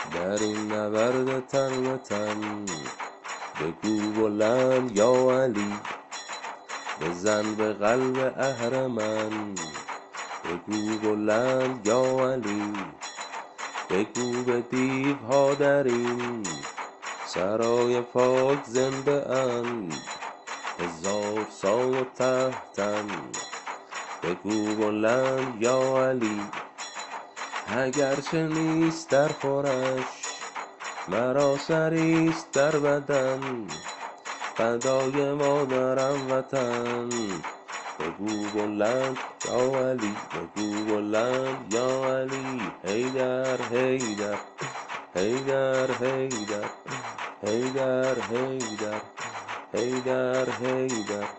در این نبرد تن به تن، بگو بلند یا علی. بزن به قلب اهرمن، بگو بلند یا علی. بگو به دیوها در این سرای پاک زنده اند، 1000 سام و تحتن. بگو بلند یا علی. اگرچه نیست در خورش، مرا سریست در بدن. فدای مادرم وطن. بگو بلند یا علی. بگو بلند یا علی. حیدر حیدر حیدر حیدر حیدر حیدر حیدر حیدر.